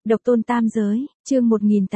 Độc tôn tam giới, chương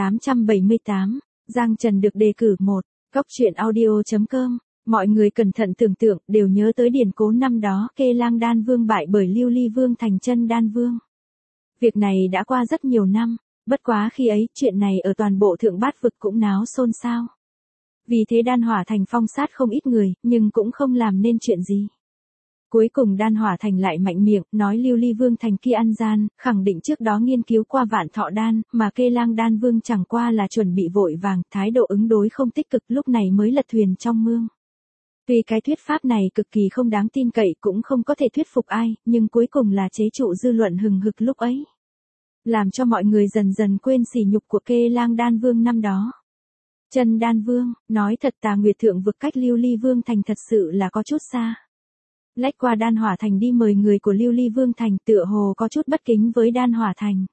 1878, Giang Trần được đề cử 1, Cóc truyện audio.com. Mọi người cẩn thận tưởng tượng đều nhớ tới điển cố năm đó Kê Lang Đan Vương bại bởi Lưu Ly Vương thành Chân Đan Vương. Việc này đã qua rất nhiều năm, bất quá khi ấy chuyện này ở toàn bộ thượng bát vực cũng náo xôn xao. Vì thế Đan Hỏa Thành phong sát không ít người, nhưng cũng không làm nên chuyện gì. Cuối cùng Đan Hỏa Thành lại mạnh miệng, nói Lưu Ly Vương thành kia ăn gian, khẳng định trước đó nghiên cứu qua Vạn Thọ Đan, mà Kê Lang Đan Vương chẳng qua là chuẩn bị vội vàng, thái độ ứng đối không tích cực, lúc này mới lật thuyền trong mương. Tuy cái thuyết pháp này cực kỳ không đáng tin cậy, cũng không có thể thuyết phục ai, nhưng cuối cùng là chế trụ dư luận hừng hực lúc ấy. Làm cho mọi người dần dần quên sỉ nhục của Kê Lang Đan Vương năm đó. Chân Đan Vương, nói thật Tà Nguyệt Thượng vực cách Lưu Ly Vương thành thật sự là có chút xa. Lách qua Đan Hỏa Thành đi mời người của Lưu Ly Vương thành tựa hồ có chút bất kính với Đan Hỏa Thành.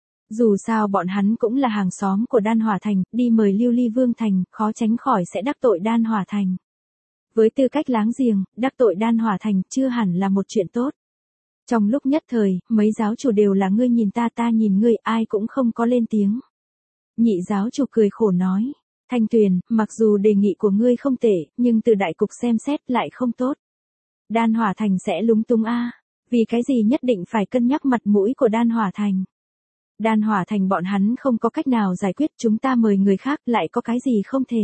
Dù sao bọn hắn cũng là hàng xóm của Đan Hỏa Thành, đi mời Lưu Ly Vương thành, khó tránh khỏi sẽ đắc tội Đan Hỏa Thành. Với tư cách láng giềng, đắc tội Đan Hỏa Thành chưa hẳn là một chuyện tốt. Trong lúc nhất thời, mấy giáo chủ đều là ngươi nhìn ta nhìn ngươi, ai cũng không có lên tiếng. Nhị giáo chủ cười khổ nói, Thanh Tuyền, mặc dù đề nghị của ngươi không tệ, nhưng từ đại cục xem xét lại không tốt. Đan Hỏa Thành sẽ lúng túng a, vì cái gì nhất định phải cân nhắc mặt mũi của Đan Hỏa Thành. Đan Hỏa Thành bọn hắn không có cách nào giải quyết, chúng ta mời người khác lại có cái gì không thể.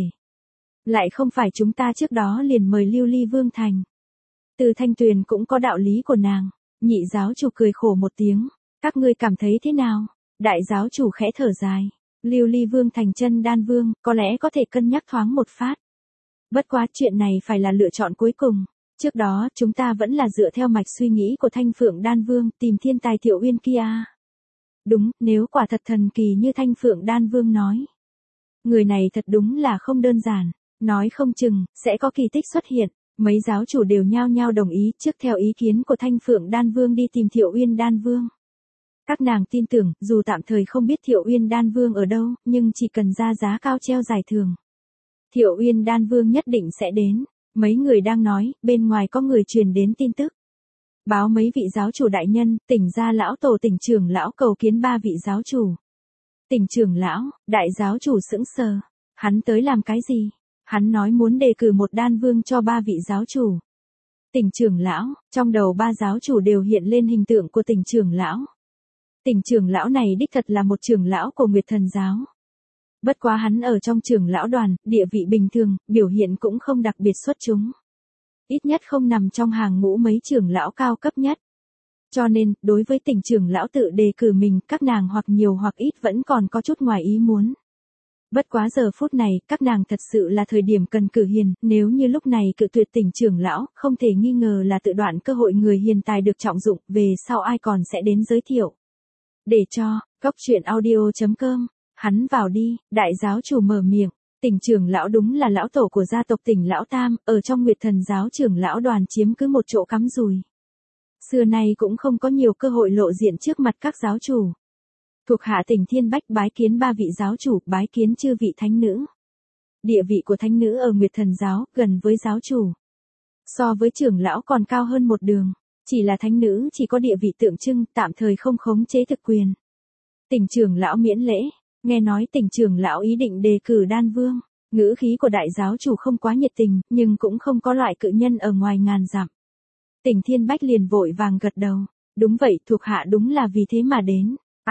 Lại không phải chúng ta trước đó liền mời Lưu Ly Vương thành. Từ Thanh Tuyền cũng có đạo lý của nàng. Nhị giáo chủ cười khổ một tiếng, các ngươi cảm thấy thế nào? Đại giáo chủ khẽ thở dài, Lưu Ly Vương thành Chân Đan Vương, có lẽ có thể cân nhắc thoáng một phát. Bất quá chuyện này phải là lựa chọn cuối cùng. Trước đó, chúng ta vẫn là dựa theo mạch suy nghĩ của Thanh Phượng Đan Vương, tìm thiên tài Thiệu Uyên kia. Đúng, nếu quả thật thần kỳ như Thanh Phượng Đan Vương nói. Người này thật đúng là không đơn giản, nói không chừng, sẽ có kỳ tích xuất hiện. Mấy giáo chủ đều nhao nhao đồng ý trước theo ý kiến của Thanh Phượng Đan Vương đi tìm Thiệu Uyên Đan Vương. Các nàng tin tưởng, dù tạm thời không biết Thiệu Uyên Đan Vương ở đâu, nhưng chỉ cần ra giá cao treo giải thưởng. Thiệu Uyên Đan Vương nhất định sẽ đến. Mấy người đang nói, bên ngoài có người truyền đến tin tức. Báo mấy vị giáo chủ đại nhân, Tỉnh gia lão tổ Tỉnh trưởng lão cầu kiến 3 vị giáo chủ. Tỉnh trưởng lão, đại giáo chủ sững sờ. Hắn tới làm cái gì? Hắn nói muốn đề cử một đan vương cho 3 vị giáo chủ. Tỉnh trưởng lão, trong đầu 3 giáo chủ đều hiện lên hình tượng của Tỉnh trưởng lão. Tỉnh trưởng lão này đích thật là một trưởng lão của Nguyệt Thần giáo. Bất quá hắn ở trong trưởng lão đoàn, địa vị bình thường, biểu hiện cũng không đặc biệt xuất chúng. Ít nhất không nằm trong hàng ngũ mấy trưởng lão cao cấp nhất. Cho nên, đối với Tỉnh trưởng lão tự đề cử mình, các nàng hoặc nhiều hoặc ít vẫn còn có chút ngoài ý muốn. Bất quá giờ phút này, các nàng thật sự là thời điểm cần cử hiền, nếu như lúc này cự tuyệt Tỉnh trưởng lão, không thể nghi ngờ là tự đoạn cơ hội người hiền tài được trọng dụng, về sau ai còn sẽ đến giới thiệu. Để cho, Cóc truyện audio.com, hắn vào đi, đại giáo chủ mở miệng, Tỉnh trưởng lão đúng là lão tổ của gia tộc Tỉnh lão Tam, ở trong Nguyệt Thần giáo trưởng lão đoàn chiếm cứ một chỗ cắm rùi. Xưa nay cũng không có nhiều cơ hội lộ diện trước mặt các giáo chủ. Thuộc hạ Tỉnh Thiên Bách bái kiến 3 vị giáo chủ, bái kiến chư vị thánh nữ. Địa vị của thánh nữ ở Nguyệt Thần giáo, gần với giáo chủ. So với trưởng lão còn cao hơn một đường, chỉ là thánh nữ chỉ có địa vị tượng trưng, tạm thời không khống chế thực quyền. Tỉnh trưởng lão miễn lễ, nghe nói Tỉnh trưởng lão ý định đề cử Đan Vương, ngữ khí của đại giáo chủ không quá nhiệt tình, nhưng cũng không có loại cự nhân ở ngoài ngàn dặm. Tỉnh Thiên Bách liền vội vàng gật đầu, đúng vậy, thuộc hạ đúng là vì thế mà đến.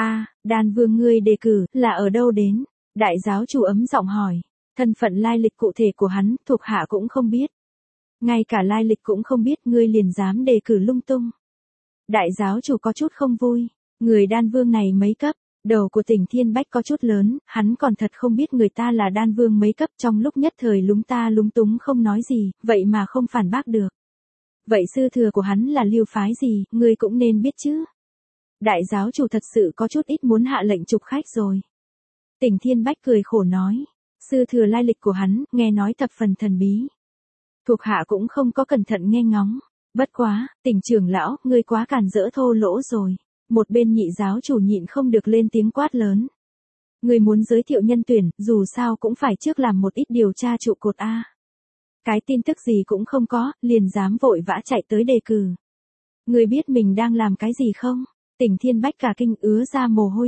Đan Vương ngươi đề cử, là ở đâu đến? Đại giáo chủ ấm giọng hỏi, thân phận lai lịch cụ thể của hắn, thuộc hạ cũng không biết. Ngay cả lai lịch cũng không biết, ngươi liền dám đề cử lung tung. Đại giáo chủ có chút không vui, người Đan Vương này mấy cấp, đầu của Tỉnh Thiên Bách có chút lớn, hắn còn thật không biết người ta là Đan Vương mấy cấp, trong lúc nhất thời lúng túng không nói gì, vậy mà không phản bác được. Vậy sư thừa của hắn là Lưu phái gì, ngươi cũng nên biết chứ. Đại giáo chủ thật sự có chút ít muốn hạ lệnh trục khách rồi. Tỉnh Thiên Bách cười khổ nói, sư thừa lai lịch của hắn, nghe nói thập phần thần bí. Thuộc hạ cũng không có cẩn thận nghe ngóng. Bất quá, Tỉnh trưởng lão, ngươi quá càn rỡ thô lỗ rồi. Một bên nhị giáo chủ nhịn không được lên tiếng quát lớn. Ngươi muốn giới thiệu nhân tuyển, dù sao cũng phải trước làm một ít điều tra trụ cột a. Cái tin tức gì cũng không có, liền dám vội vã chạy tới đề cử. Ngươi biết mình đang làm cái gì không? Tỉnh Thiên Bách cả kinh ứa ra mồ hôi lạnh.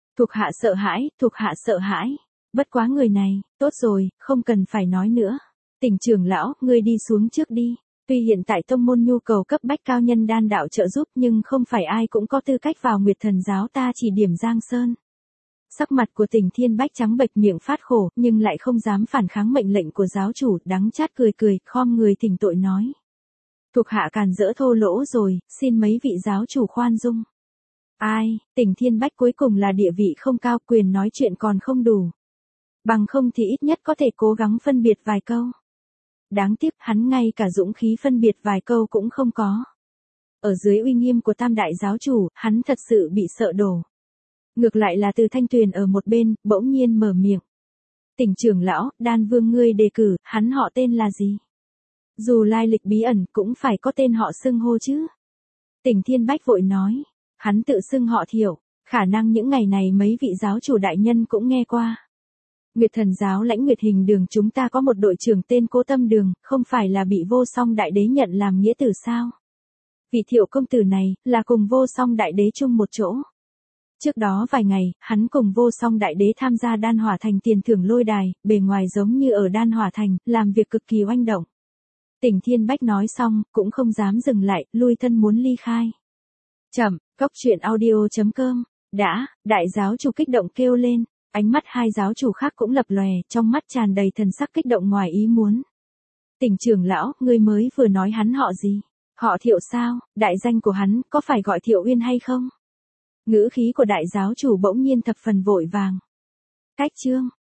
Thuộc hạ sợ hãi, thuộc hạ sợ hãi. Bất quá người này, tốt rồi, không cần phải nói nữa. Tỉnh trưởng lão, ngươi đi xuống trước đi. Tuy hiện tại tông môn nhu cầu cấp bách cao nhân đan đạo trợ giúp nhưng không phải ai cũng có tư cách vào Nguyệt Thần giáo ta chỉ điểm Giang Sơn. Sắc mặt của Tỉnh Thiên Bách trắng bệch miệng phát khổ nhưng lại không dám phản kháng mệnh lệnh của giáo chủ, đắng chát cười cười, khom người thỉnh tội nói. Thuộc hạ càn rỡ thô lỗ rồi, xin mấy vị giáo chủ khoan dung. Ai, Tỉnh Thiên Bách cuối cùng là địa vị không cao, quyền nói chuyện còn không đủ. Bằng không thì ít nhất có thể cố gắng phân biệt vài câu. Đáng tiếc hắn ngay cả dũng khí phân biệt vài câu cũng không có. Ở dưới uy nghiêm của tam đại giáo chủ, hắn thật sự bị sợ đổ. Ngược lại là Từ Thanh Tuyền ở một bên, bỗng nhiên mở miệng. Tỉnh trưởng lão, Đan Vương ngươi đề cử, hắn họ tên là gì? Dù lai lịch bí ẩn cũng phải có tên họ xưng hô chứ. Tỉnh Thiên Bách vội nói, hắn tự xưng họ Thiệu, khả năng những ngày này mấy vị giáo chủ đại nhân cũng nghe qua. Nguyệt Thần giáo lãnh Nguyệt Hình Đường chúng ta có một đội trưởng tên Cố Tâm Đường, không phải là bị Vô Song Đại Đế nhận làm nghĩa tử sao? Vị Thiệu công tử này, là cùng Vô Song Đại Đế chung một chỗ. Trước đó vài ngày, hắn cùng Vô Song Đại Đế tham gia Đan Hỏa Thành tiền thưởng lôi đài, bề ngoài giống như ở Đan Hỏa Thành, làm việc cực kỳ oanh động. Tỉnh Thiên Bách nói xong, cũng không dám dừng lại, lui thân muốn ly khai. Chậm, cốc truyện audio.com. Đã, đại giáo chủ kích động kêu lên, ánh mắt hai giáo chủ khác cũng lập lòe, trong mắt tràn đầy thần sắc kích động ngoài ý muốn. Tỉnh trưởng lão, ngươi mới vừa nói hắn họ gì? Họ Thiệu sao? Đại danh của hắn, có phải gọi Thiệu Uyên hay không? Ngữ khí của đại giáo chủ bỗng nhiên thập phần vội vàng. Cách chương.